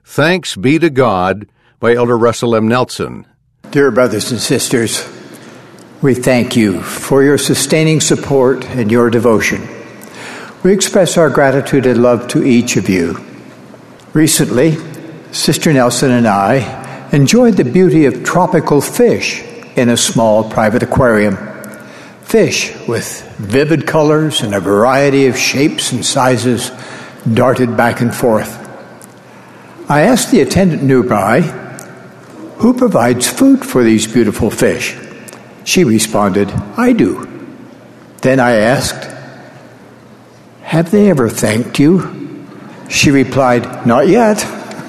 Thanks Be to God by Elder Russell M. Nelson. Dear brothers and sisters, we thank you for your sustaining support and your devotion. We express our gratitude and love to each of you. Recently, Sister Nelson and I enjoyed the beauty of tropical fish in a small private aquarium. Fish with vivid colors and a variety of shapes and sizes darted back and forth. I asked the attendant nearby, "Who provides food for these beautiful fish?" She responded, "I do." Then I asked, "Have they ever thanked you?" She replied, "Not yet."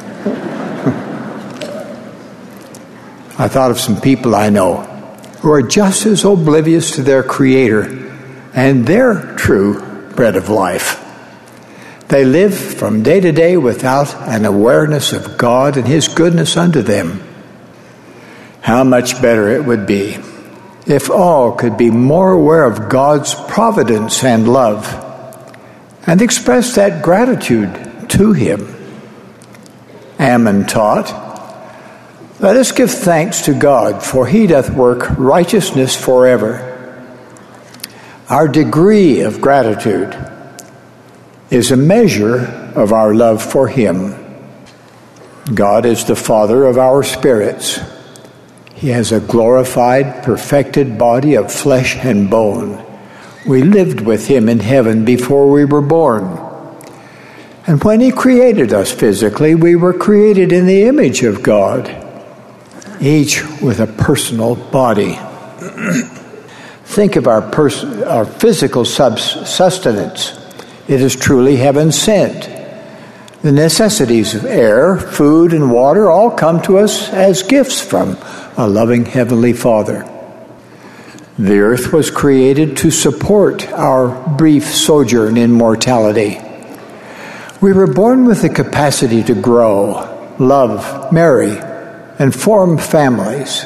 I thought of some people I know who are just as oblivious to their Creator and their true bread of life. They live from day to day without an awareness of God and His goodness unto them. How much better it would be if all could be more aware of God's providence and love and express that gratitude to Him. Ammon taught, "Let us give thanks to God, for He doth work righteousness forever." Our degree of gratitude is a measure of our love for Him. God is the Father of our spirits. He has a glorified, perfected body of flesh and bone. We lived with Him in heaven before we were born. And when He created us physically, we were created in the image of God, each with a personal body. Think of our physical sustenance. It is truly heaven sent. The necessities of air, food, and water all come to us as gifts from a loving Heavenly Father. The earth was created to support our brief sojourn in mortality. We were born with the capacity to grow, love, marry, and form families.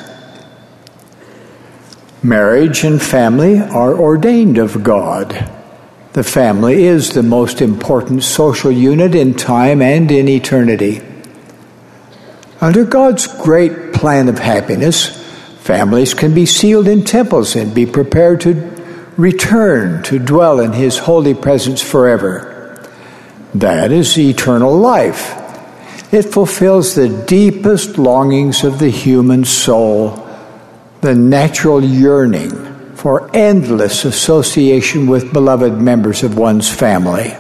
Marriage and family are ordained of God. The family is the most important social unit in time and in eternity. Under God's great plan of happiness, families can be sealed in temples and be prepared to return to dwell in His holy presence forever. That is eternal life. It fulfills the deepest longings of the human soul, the natural yearning for endless association with beloved members of one's family.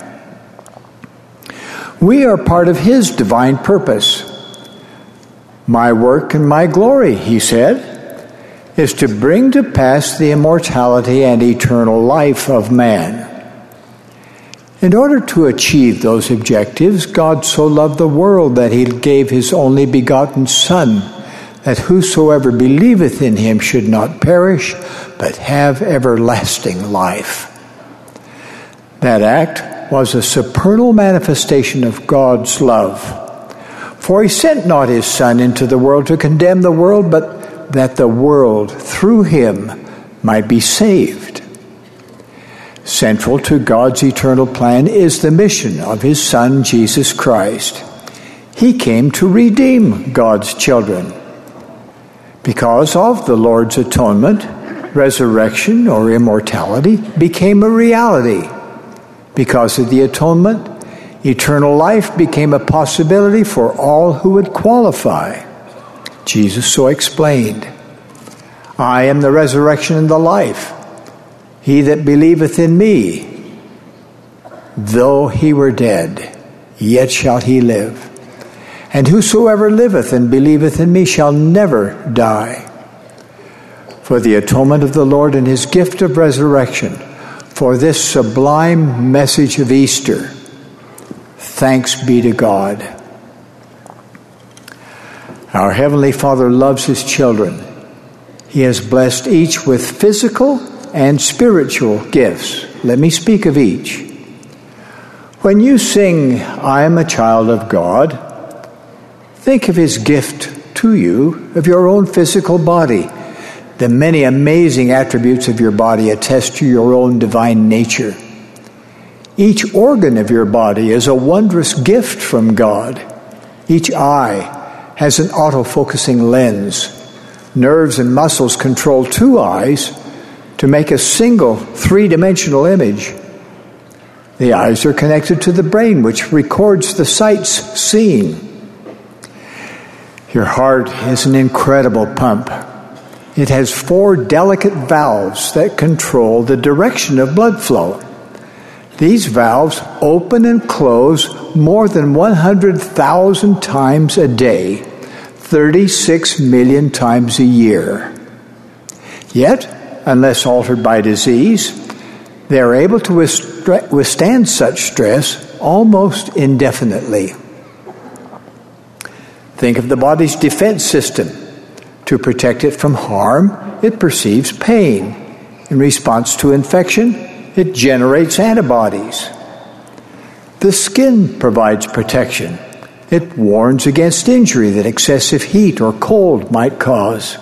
We are part of His divine purpose. "My work and my glory," He said, "is to bring to pass the immortality and eternal life of man." In order to achieve those objectives, God so loved the world that He gave His only begotten Son, that whosoever believeth in Him should not perish, but have everlasting life. That act was a supernal manifestation of God's love. For He sent not His Son into the world to condemn the world, but that the world through Him might be saved. Central to God's eternal plan is the mission of His Son, Jesus Christ. He came to redeem God's children. Because of the Lord's atonement, resurrection or immortality became a reality. Because of the atonement, eternal life became a possibility for all who would qualify. Jesus so explained, "I am the resurrection and the life. He that believeth in me, though he were dead, yet shall he live. And whosoever liveth and believeth in me shall never die." For the atonement of the Lord and His gift of resurrection, for this sublime message of Easter, thanks be to God. Our Heavenly Father loves His children. He has blessed each with physical and spiritual gifts. Let me speak of each. When you sing, "I am a child of God," think of His gift to you of your own physical body. The many amazing attributes of your body attest to your own divine nature. Each organ of your body is a wondrous gift from God. Each eye has an autofocusing lens. Nerves and muscles control two eyes to make a single three-dimensional image. The eyes are connected to the brain, which records the sights seen. Your heart is an incredible pump. It has 4 delicate valves that control the direction of blood flow. These valves open and close more than 100,000 times a day, 36 million times a year. Yet, unless altered by disease, they are able to withstand such stress almost indefinitely. Think of the body's defense system. To protect it from harm, it perceives pain. In response to infection, it generates antibodies. The skin provides protection. It warns against injury that excessive heat or cold might cause.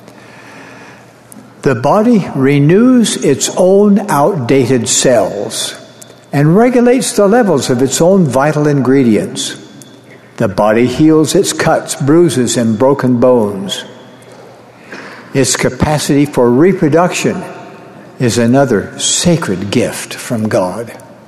The body renews its own outdated cells and regulates the levels of its own vital ingredients. The body heals its cuts, bruises, and broken bones. Its capacity for reproduction is another sacred gift from God.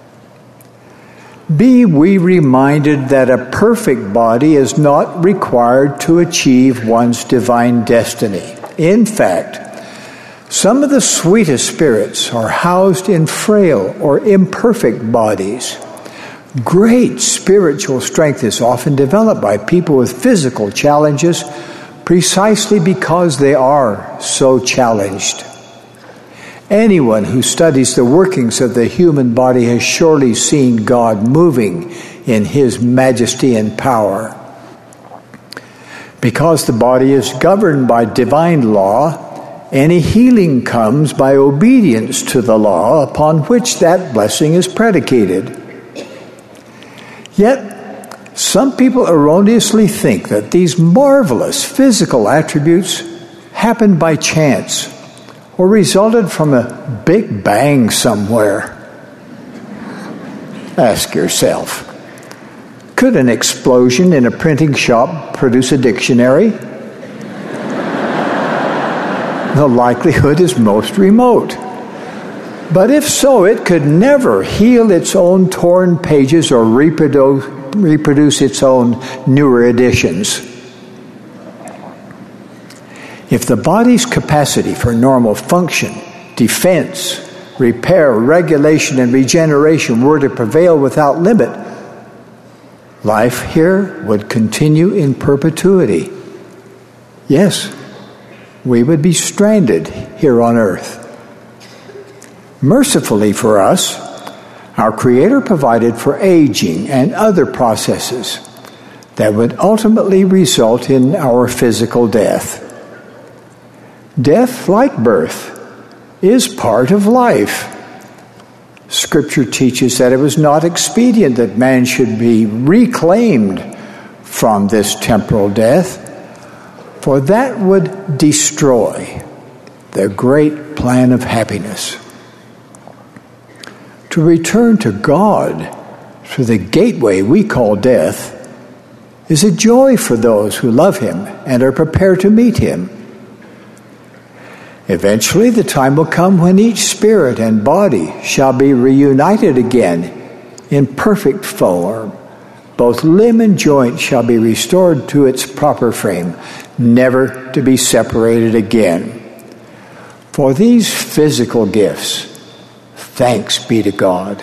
Be we reminded that a perfect body is not required to achieve one's divine destiny. In fact, some of the sweetest spirits are housed in frail or imperfect bodies. Great spiritual strength is often developed by people with physical challenges precisely because they are so challenged. Anyone who studies the workings of the human body has surely seen God moving in His majesty and power. Because the body is governed by divine law, any healing comes by obedience to the law upon which that blessing is predicated. Yet, some people erroneously think that these marvelous physical attributes happened by chance or resulted from a big bang somewhere. Ask yourself, could an explosion in a printing shop produce a dictionary? The likelihood is most remote. But if so, it could never heal its own torn pages or reproduce its own newer editions. If the body's capacity for normal function, defense, repair, regulation, and regeneration were to prevail without limit, life here would continue in perpetuity. Yes, we would be stranded here on earth. Mercifully for us, our Creator provided for aging and other processes that would ultimately result in our physical death. Death, like birth, is part of life. Scripture teaches that it was not expedient that man should be reclaimed from this temporal death, for that would destroy the great plan of happiness. To return to God through the gateway we call death is a joy for those who love Him and are prepared to meet Him. Eventually, the time will come when each spirit and body shall be reunited again in perfect form. Both limb and joint shall be restored to its proper frame, never to be separated again. For these physical gifts, thanks be to God.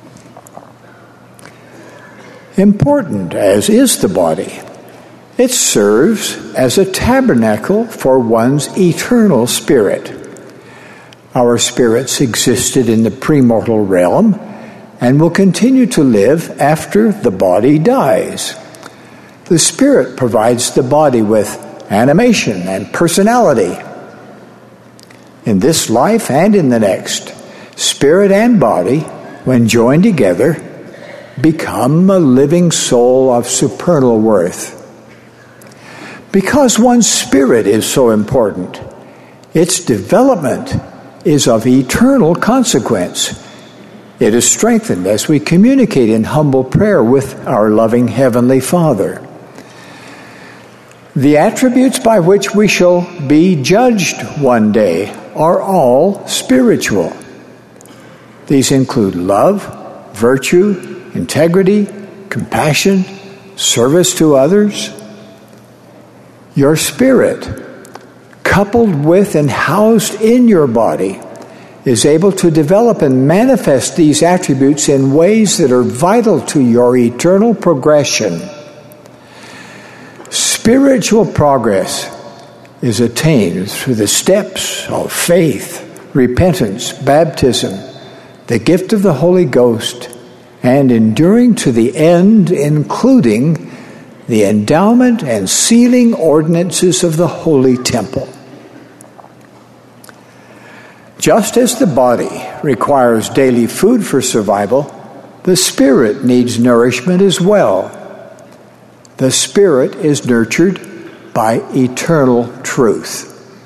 Important as is the body, it serves as a tabernacle for one's eternal spirit. Our spirits existed in the premortal realm and will continue to live after the body dies. The spirit provides the body with animation and personality. In this life and in the next, spirit and body, when joined together, become a living soul of supernal worth. Because one's spirit is so important, its development is of eternal consequence. It is strengthened as we communicate in humble prayer with our loving Heavenly Father. The attributes by which we shall be judged one day are all spiritual. These include love, virtue, integrity, compassion, service to others. Your spirit, coupled with and housed in your body, is able to develop and manifest these attributes in ways that are vital to your eternal progression. Spiritual progress is attained through the steps of faith, repentance, baptism, the gift of the Holy Ghost, and enduring to the end, including the endowment and sealing ordinances of the Holy Temple. Just as the body requires daily food for survival, the spirit needs nourishment as well. The spirit is nurtured by eternal truth.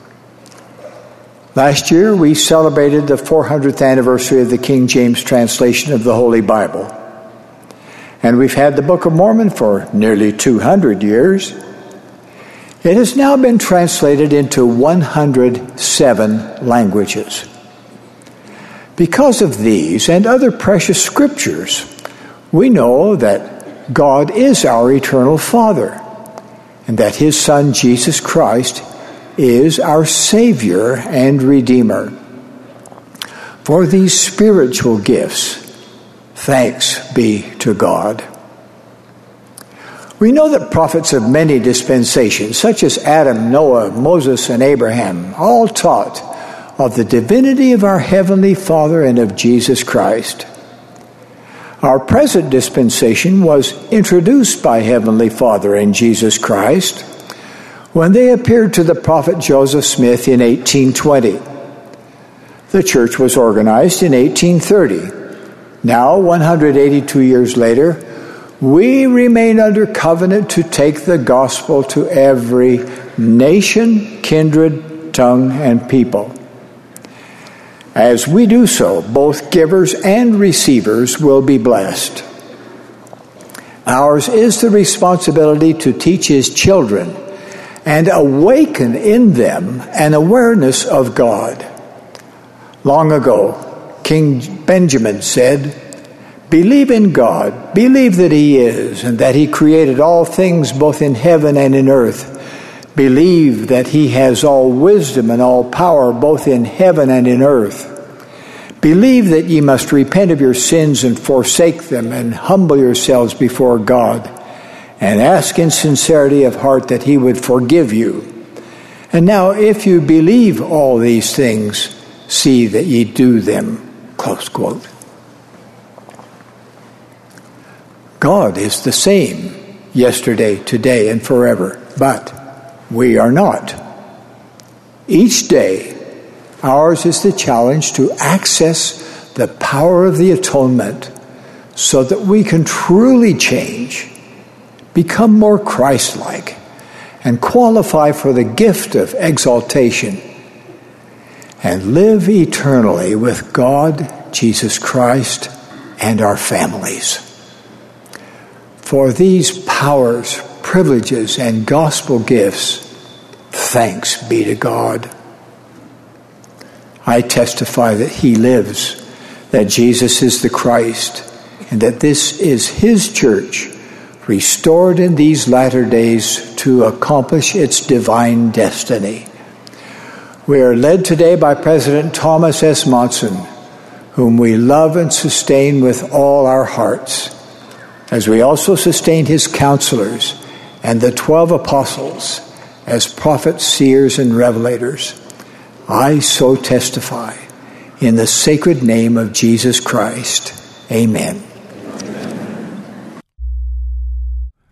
Last year, we celebrated the 400th anniversary of the King James translation of the Holy Bible. And we've had the Book of Mormon for nearly 200 years. It has now been translated into 107 languages. Because of these and other precious scriptures, we know that God is our eternal Father, and that His Son, Jesus Christ, is our Savior and Redeemer. For these spiritual gifts, thanks be to God. We know that prophets of many dispensations, such as Adam, Noah, Moses, and Abraham, all taught of the divinity of our Heavenly Father and of Jesus Christ. Our present dispensation was introduced by Heavenly Father and Jesus Christ when they appeared to the prophet Joseph Smith in 1820. The church was organized in 1830. Now, 182 years later, we remain under covenant to take the gospel to every nation, kindred, tongue, and people. As we do so, both givers and receivers will be blessed. Ours is the responsibility to teach His children and awaken in them an awareness of God. Long ago, King Benjamin said, "Believe in God, believe that He is, and that He created all things both in heaven and in earth. Believe that He has all wisdom and all power both in heaven and in earth. Believe that ye must repent of your sins and forsake them, and humble yourselves before God, and ask in sincerity of heart that He would forgive you. And now if you believe all these things, see that ye do them." Close quote. God is the same yesterday, today, and forever, but we are not. Each day, ours is the challenge to access the power of the atonement so that we can truly change, become more Christ-like, and qualify for the gift of exaltation, and live eternally with God, Jesus Christ, and our families. For these powers, privileges, and gospel gifts, thanks be to God. I testify that He lives, that Jesus is the Christ, and that this is His church, restored in these latter days to accomplish its divine destiny. We are led today by President Thomas S. Monson, whom we love and sustain with all our hearts, as we also sustain his counselors and the 12 apostles as prophets, seers, and revelators. I so testify in the sacred name of Jesus Christ. Amen.